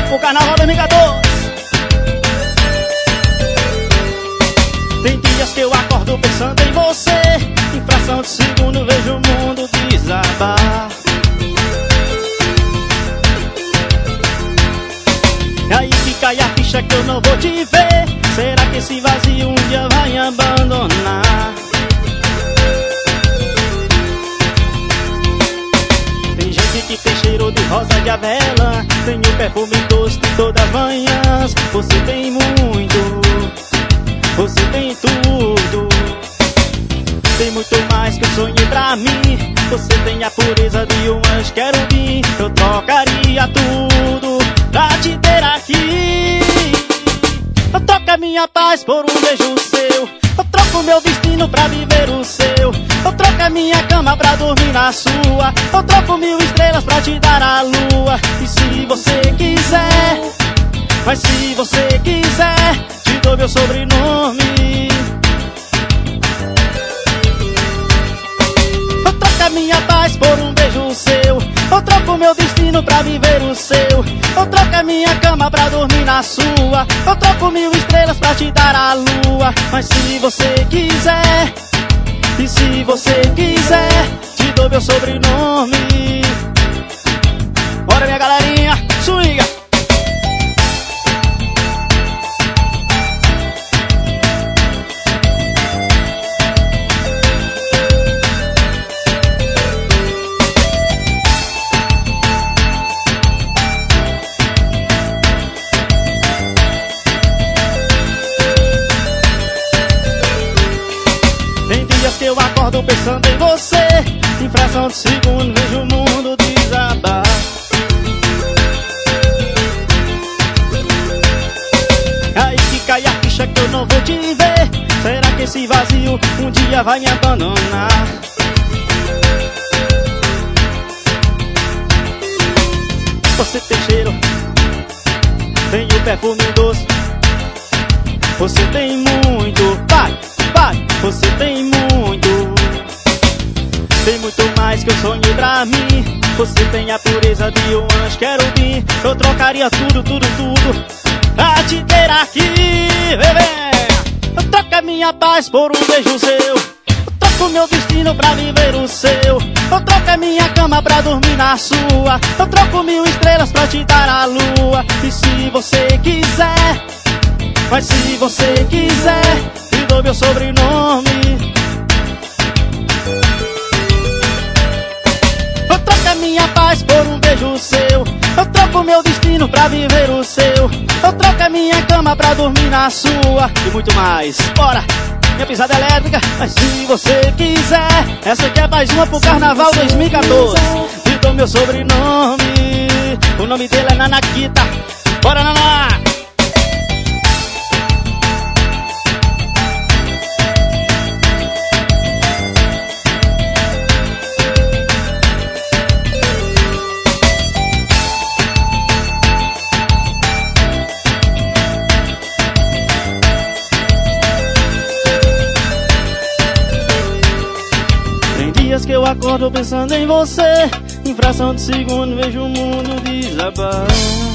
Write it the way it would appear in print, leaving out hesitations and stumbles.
o Carnaval 2014. Tem dias que eu acordo pensando em você, em fração de segundo vejo o mundo desabar. E aí que cai a ficha que eu não vou te ver. Será que esse vazio um dia vai me abandonar? Tem gente que tem cheiro de rosa de avelã, tem o perfume doce de todas as manhãs. Você tem muito, você tem tudo, tem muito mais que eu sonhei pra mim. Você tem a pureza de um anjo querubim. Eu trocaria tudo pra te ter aqui. Eu troco a minha paz por um beijo seu. Eu troco meu destino pra viver o seu. Eu troco a minha cama pra dormir na sua. Eu troco 1000 estrelas pra te dar a lua. E se você quiser, mas se você quiser, te dou meu sobrenome. Eu troco a minha paz por um beijo seu. Eu troco meu destino pra viver o seu. Eu troco a minha cama pra dormir na sua. Eu troco 1000 estrelas pra te dar a lua. Mas se você quiser, e se você quiser, te dou meu sobrenome. Bora minha galerinha, swinga! Que eu acordo pensando em você, em fração de segundo vejo o mundo desabar. Aí que cai a ficha que eu não vou te ver. Será que esse vazio um dia vai me abandonar? Você tem cheiro, tem o perfume doce. Você tem muito, vai, vai, você tem muito. Tem muito mais que eu sonhei pra mim. Você tem a pureza de um anjo querubim. Eu trocaria tudo, tudo, tudo pra te ter aqui, bebê. Eu troco a minha paz por um beijo seu. Eu troco meu destino pra viver o seu. Eu troco a minha cama pra dormir na sua. Eu troco 1000 estrelas pra te dar a lua. E se você quiser, mas se você quiser, te dou meu sobrenome. Eu troco a minha paz por um beijo seu. Eu troco meu destino pra viver o seu. Eu troco a minha cama pra dormir na sua. E muito mais, bora! Minha pisada elétrica, mas se você quiser, essa aqui é mais uma pro Carnaval 2014. Te dou meu sobrenome. O nome dele é Nanakita. Bora, Naná! Que eu acordo pensando em você, em fração de segundo vejo o mundo desabar.